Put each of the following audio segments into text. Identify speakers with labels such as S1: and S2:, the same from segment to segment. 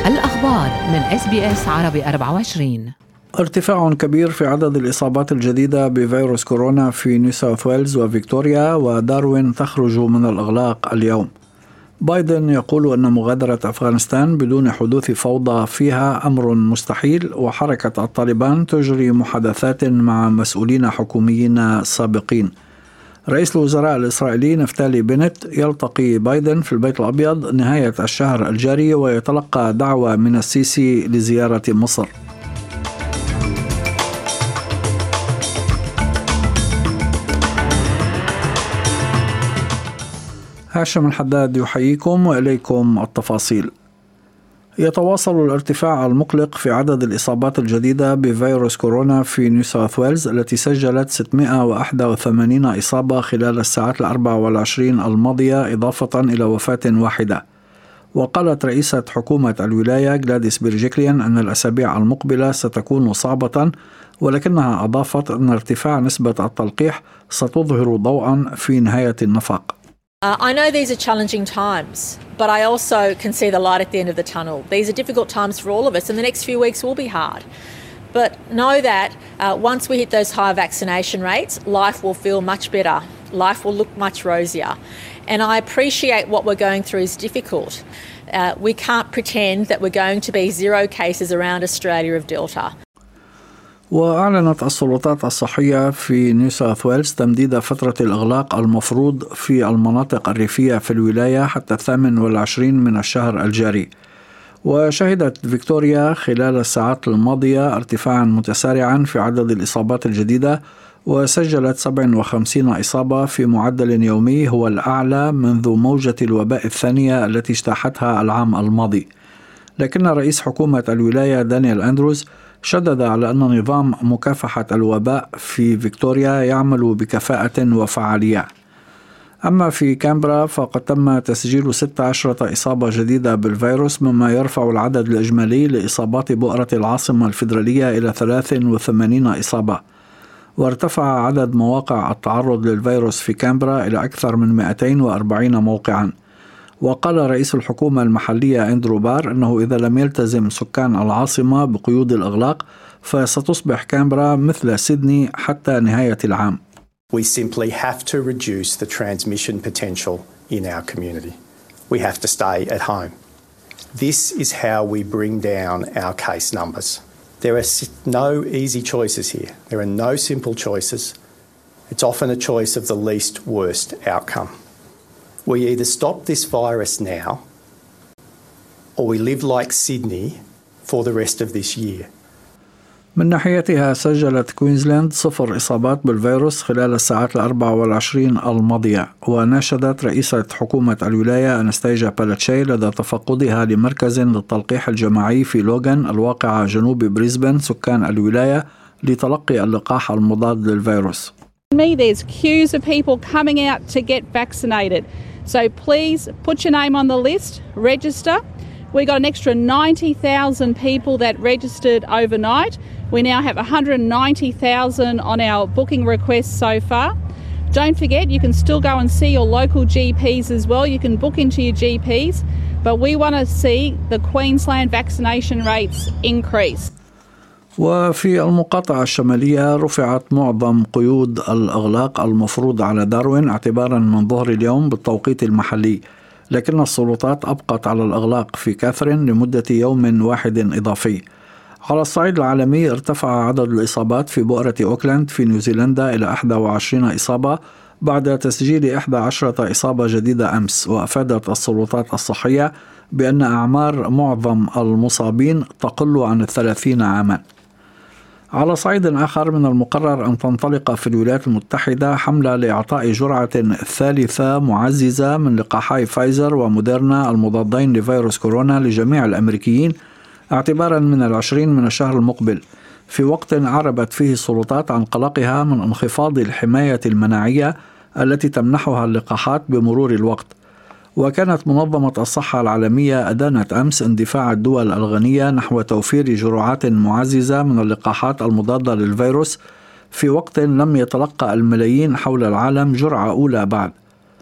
S1: الأخبار من SBS عربي 24.
S2: ارتفاع كبير في عدد الإصابات الجديدة بفيروس كورونا في نيو ساوث ويلز وفيكتوريا، وداروين تخرج من الإغلاق اليوم. بايدن يقول أن مغادرة أفغانستان بدون حدوث فوضى فيها أمر مستحيل، وحركة الطالبان تجري محادثات مع مسؤولين حكوميين سابقين. رئيس الوزراء الإسرائيلي نفتالي بنت يلتقي بايدن في البيت الأبيض نهاية الشهر الجاري، ويتلقى دعوة من السيسي لزيارة مصر. هاشم الحداد يحييكم وإليكم التفاصيل. يتواصل الارتفاع المقلق في عدد الإصابات الجديدة بفيروس كورونا في نيو ساوث ويلز التي سجلت 681 إصابة خلال الساعات 24 الماضية، إضافة إلى وفاة واحدة. وقالت رئيسة حكومة الولاية غلاديس بيرجيكليان أن الأسابيع المقبلة ستكون صعبة، ولكنها أضافت أن ارتفاع نسبة التلقيح ستظهر ضوءا في نهاية النفق.
S3: I know these are challenging times, but I also can see the light at the end of the tunnel. These are difficult times for all of us, and the next few weeks will be hard. But know that once we hit those high vaccination rates, life will feel much better. Life will look much rosier. And I appreciate what we're going through is difficult. We can't pretend that we're going to be zero cases around Australia of Delta.
S2: وأعلنت السلطات الصحية في نيو ساوث ويلز تمديد فترة الإغلاق المفروض في المناطق الريفية في الولاية حتى 28 من الشهر الجاري. وشهدت فيكتوريا خلال الساعات الماضية ارتفاعا متسارعا في عدد الإصابات الجديدة، وسجلت 57 إصابة في معدل يومي هو الأعلى منذ موجة الوباء الثانية التي اجتاحتها العام الماضي. لكن رئيس حكومة الولاية دانيال أندروز شدد على أن نظام مكافحة الوباء في فيكتوريا يعمل بكفاءة وفعالية. أما في كامبرا فقد تم تسجيل 16 إصابة جديدة بالفيروس، مما يرفع العدد الإجمالي لإصابات بؤرة العاصمة الفيدرالية إلى 83 إصابة. وارتفع عدد مواقع التعرض للفيروس في كامبرا إلى أكثر من 240 موقعا. وقال رئيس الحكومة المحلية أندرو بار أنه إذا لم يلتزم سكان العاصمة بقيود الإغلاق فستصبح كامبرا مثل سيدني حتى نهاية العام.
S4: We simply have to reduce the transmission potential in our community. We have to stay at home. This is how we bring down our case numbers. There are no easy choices here. There are no simple choices. It's often a choice of the least worst outcome. We either stop this virus now or we live like Sydney for the rest of this year.
S2: من ناحيتها سجلت كوينزلاند 0 إصابات بالفيروس خلال الساعات 24 الماضية. وناشدت رئيسة حكومة الولاية أنستيجا بالاتشي لدى تفقدها لمركز للتلقيح الجماعي في لوغان الواقع جنوب بريسبن سكان الولاية لتلقي اللقاح المضاد للفيروس.
S5: There's queues of people coming out to get vaccinated. So please put your name on the list, register. We got an extra 90,000 people that registered overnight. We now have 190,000 on our booking requests so far. Don't forget, you can still go and see your local GPs as well. You can book into your GPs, but we want to see the Queensland vaccination rates increase.
S2: وفي المقاطعة الشمالية رفعت معظم قيود الإغلاق المفروض على داروين اعتبارا من ظهر اليوم بالتوقيت المحلي، لكن السلطات أبقت على الإغلاق في كاثرين لمدة يوم واحد إضافي. على الصعيد العالمي ارتفع عدد الإصابات في بؤرة أوكلاند في نيوزيلندا إلى 21 إصابة بعد تسجيل 11 إصابة جديدة أمس. وأفادت السلطات الصحية بأن أعمار معظم المصابين تقل عن 30 عاما. على صعيد آخر، من المقرر أن تنطلق في الولايات المتحدة حملة لإعطاء جرعة ثالثة معززة من لقاحي فايزر وموديرنا المضادين لفيروس كورونا لجميع الأمريكيين اعتبارا من 20 من الشهر المقبل، في وقت أعربت فيه السلطات عن قلقها من انخفاض الحماية المناعية التي تمنحها اللقاحات بمرور الوقت. وكانت منظمة الصحة العالمية أدانت أمس اندفاع الدول الغنية نحو توفير جرعات معززة من اللقاحات المضادة للفيروس في وقت لم يتلقى الملايين حول العالم جرعة أولى بعد.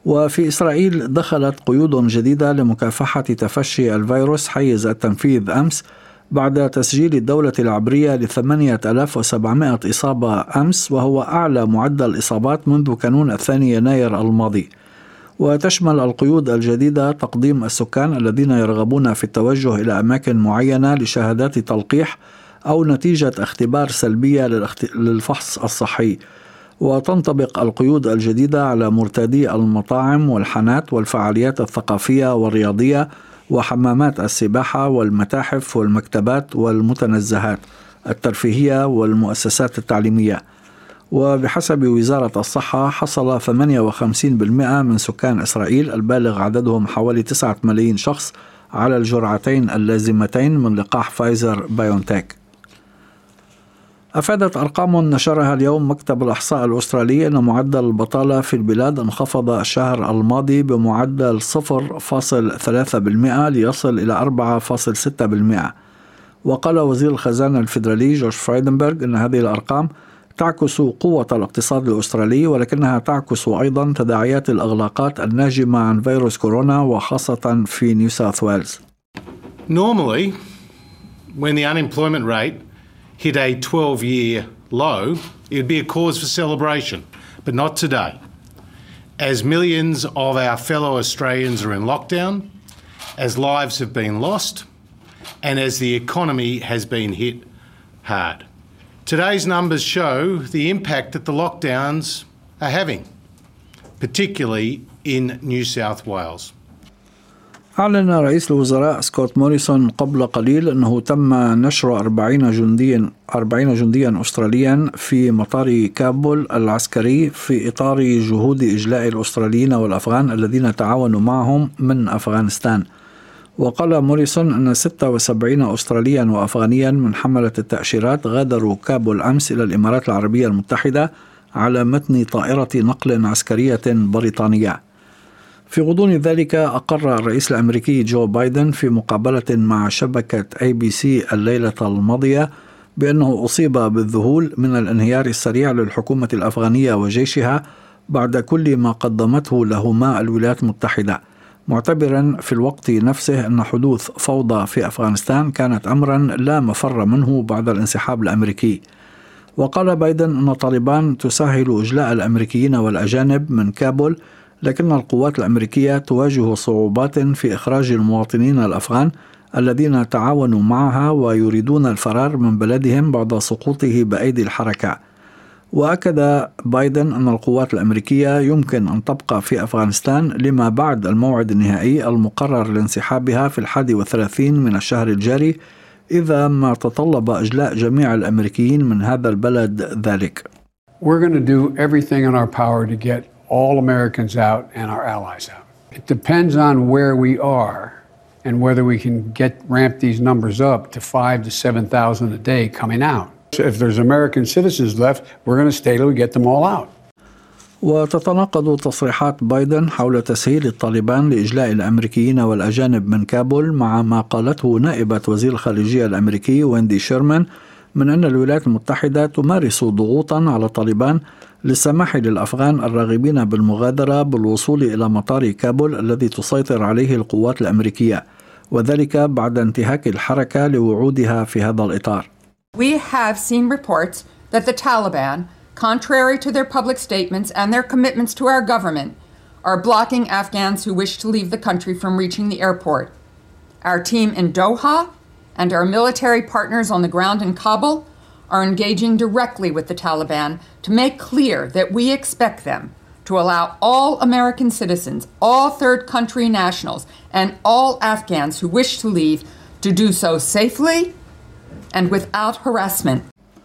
S2: وفي إسرائيل دخلت قيود جديدة لمكافحة تفشي الفيروس حيز التنفيذ أمس بعد تسجيل الدولة العبرية ل8700 إصابة أمس، وهو أعلى معدل إصابات منذ كانون 2 يناير الماضي. وتشمل القيود الجديدة تقديم السكان الذين يرغبون في التوجه إلى أماكن معينة لشهادات تلقيح أو نتيجة اختبار سلبية للفحص الصحي. وتنطبق القيود الجديدة على مرتادي المطاعم والحانات والفعاليات الثقافية والرياضية وحمامات السباحة والمتاحف والمكتبات والمتنزهات الترفيهية والمؤسسات التعليمية. وبحسب وزارة الصحة حصل 58% من سكان إسرائيل البالغ عددهم حوالي 9 ملايين شخص على الجرعتين اللازمتين من لقاح فايزر بايونتك. أفادت أرقام نشرها اليوم مكتب الإحصاء الأسترالي أن معدل البطالة في البلاد انخفض الشهر الماضي بمعدل 0.3% ليصل إلى 4.6%. وقال وزير الخزانة الفيدرالي جورج فرايدنبرغ أن هذه الأرقام تعكس قوة الاقتصاد الأسترالي، ولكنها تعكس أيضا تداعيات الإغلاقات الناجمة عن فيروس كورونا وخاصة في نيو ساوث ويلز.
S6: Normally, when the unemployment rate hit a 12-year low, it would be a cause for celebration, but not today. As millions of our fellow Australians are in lockdown, as lives have been lost, and as the economy has been hit hard. Today's numbers show the impact that the lockdowns are having, particularly in New South Wales.
S2: أعلن رئيس الوزراء سكوت موريسون قبل قليل أنه تم نشر 40 جنديا أستراليا في مطار كابول العسكري في إطار جهود إجلاء الأستراليين والأفغان الذين تعاونوا معهم من أفغانستان. وقال موريسون أن 76 أستراليا وأفغانيا من حملة التأشيرات غادروا كابول أمس إلى الإمارات العربية المتحدة على متن طائرة نقل عسكرية بريطانية. في غضون ذلك أقر الرئيس الأمريكي جو بايدن في مقابلة مع شبكة ABC الليلة الماضية بأنه أصيب بالذهول من الانهيار السريع للحكومة الأفغانية وجيشها بعد كل ما قدمته لهما الولايات المتحدة، معتبرا في الوقت نفسه أن حدوث فوضى في أفغانستان كانت أمرا لا مفر منه بعد الانسحاب الأمريكي. وقال بايدن أن طالبان تسهل إجلاء الأمريكيين والأجانب من كابول، لكن القوات الأمريكية تواجه صعوبات في إخراج المواطنين الأفغان الذين تعاونوا معها ويريدون الفرار من بلدهم بعد سقوطه بأيدي الحركة. وأكد بايدن أن القوات الأمريكية يمكن أن تبقى في أفغانستان لما بعد الموعد النهائي المقرر لانسحابها في 31 من الشهر الجاري إذا ما تطلب إجلاء جميع الأمريكيين من هذا البلد ذلك.
S7: We're going to do everything in our power to get all Americans out and our allies out. It depends on where we are and whether we can ramp these numbers up to 5,000 to 7,000 a day coming out. If there's American citizens left, we're going to stay till we get them all out.
S2: وتتناقض تصريحات بايدن حول تسهيل الطالبان لإجلاء الأمريكيين والأجانب من كابول مع ما قالته نائبة وزير الخارجية الأمريكي ويندي شيرمان من أن الولايات المتحدة تمارس ضغوطا على طالبان للسماح للأفغان الراغبين بالمغادرة بالوصول إلى مطار كابول الذي تسيطر عليه القوات الأمريكية، وذلك بعد انتهاك الحركة لوعودها في هذا الإطار.
S8: We have seen reports that the Taliban, contrary to their public statements and their commitments to our government, are blocking Afghans who wish to leave the country from reaching the airport. Our team in Doha and our military partners on the ground in Kabul are engaging directly with the Taliban to make clear that we expect them to allow all American citizens, all third country nationals, and all Afghans who wish to leave to do so safely and without harassment.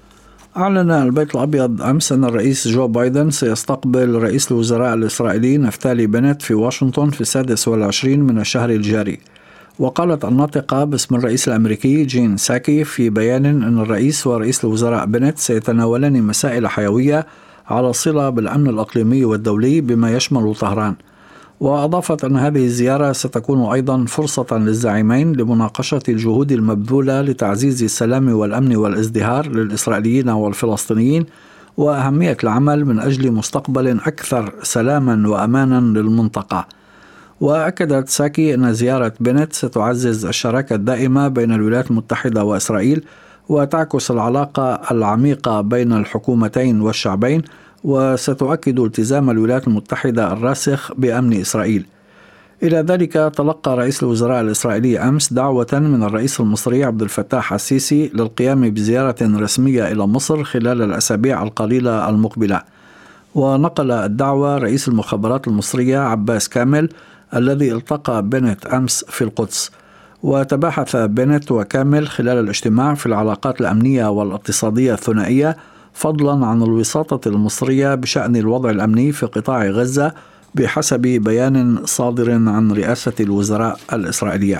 S2: أعلن البيت الأبيض أمس أن الرئيس جو بايدن سيستقبل رئيس الوزراء الإسرائيلي نفتالي بنت في واشنطن في 26 من الشهر الجاري. وقالت الناطقة باسم الرئيس الأمريكي جين ساكي في بيان أن الرئيس ورئيس الوزراء بنت سيتناولان مسائل حيوية على صلة بالأمن الإقليمي والدولي بما يشمل طهران. وأضافت أن هذه الزيارة ستكون أيضا فرصة للزعيمين لمناقشة الجهود المبذولة لتعزيز السلام والأمن والازدهار للإسرائيليين والفلسطينيين وأهمية العمل من أجل مستقبل أكثر سلاما وأمانا للمنطقة. وأكدت ساكي أن زيارة بنت ستعزز الشراكة الدائمة بين الولايات المتحدة وإسرائيل وتعكس العلاقة العميقة بين الحكومتين والشعبين، وستؤكد التزام الولايات المتحدة الراسخ بأمن إسرائيل. إلى ذلك تلقى رئيس الوزراء الإسرائيلي أمس دعوة من الرئيس المصري عبد الفتاح السيسي للقيام بزيارة رسمية إلى مصر خلال الأسابيع القليلة المقبلة. ونقل الدعوة رئيس المخابرات المصرية عباس كامل الذي التقى بنت أمس في القدس. وتباحث بنت وكامل خلال الاجتماع في العلاقات الأمنية والاقتصادية الثنائية، فضلا عن الوساطة المصرية بشأن الوضع الأمني في قطاع غزة بحسب بيان صادر عن رئاسة الوزراء الإسرائيلية.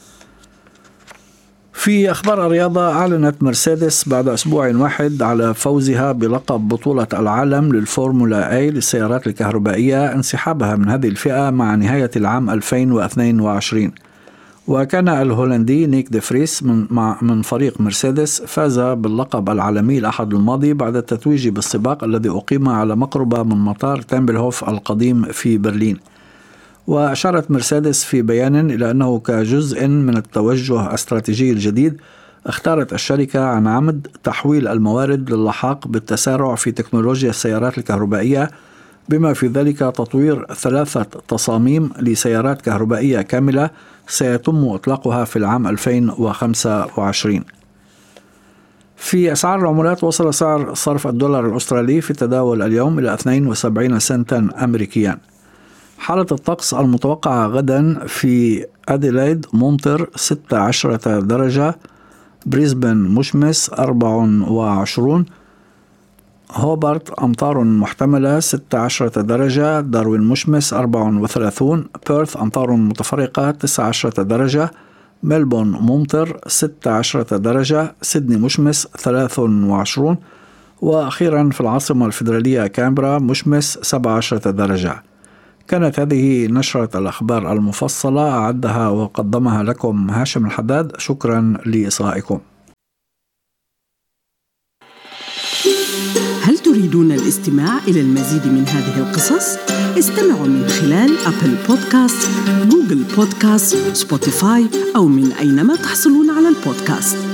S2: في أخبار الرياضة، أعلنت مرسيدس بعد أسبوع واحد على فوزها بلقب بطولة العالم للفورمولا A للسيارات الكهربائية انسحابها من هذه الفئة مع نهاية العام 2022. وكان الهولندي نيك دي فريس من فريق مرسيدس فاز باللقب العالمي الأحد الماضي بعد التتويج بالسباق الذي أقيم على مقربة من مطار تمبلهوف القديم في برلين. وأشارت مرسيدس في بيان إلى أنه كجزء من التوجه الاستراتيجي الجديد اختارت الشركة عن عمد تحويل الموارد للحاق بالتسارع في تكنولوجيا السيارات الكهربائية، بما في ذلك تطوير 3 تصاميم لسيارات كهربائية كاملة سيتم إطلاقها في العام 2025. في أسعار العملات، وصل سعر صرف الدولار الأسترالي في التداول اليوم إلى 72 سنتا أمريكيا. حالة الطقس المتوقعة غدا: في أديلايد ممطر 16 درجة، بريسبن مشمس 24، هوبارت أمطار محتملة 16 درجة، داروين مشمس 34، بيرث أمطار متفرقة 19 درجة، ملبون ممطر 16 درجة، سيدني مشمس 23، وأخيرا في العاصمة الفيدرالية كامبرا مشمس 17 درجة. كانت هذه نشرة الأخبار المفصلة، أعدها وقدمها لكم هاشم الحداد. شكرا لإصغائكم.
S9: هل تريدون الاستماع إلى المزيد من هذه القصص؟ استمعوا من خلال أبل بودكاست، جوجل بودكاست، سبوتيفاي أو من أينما تحصلون على البودكاست.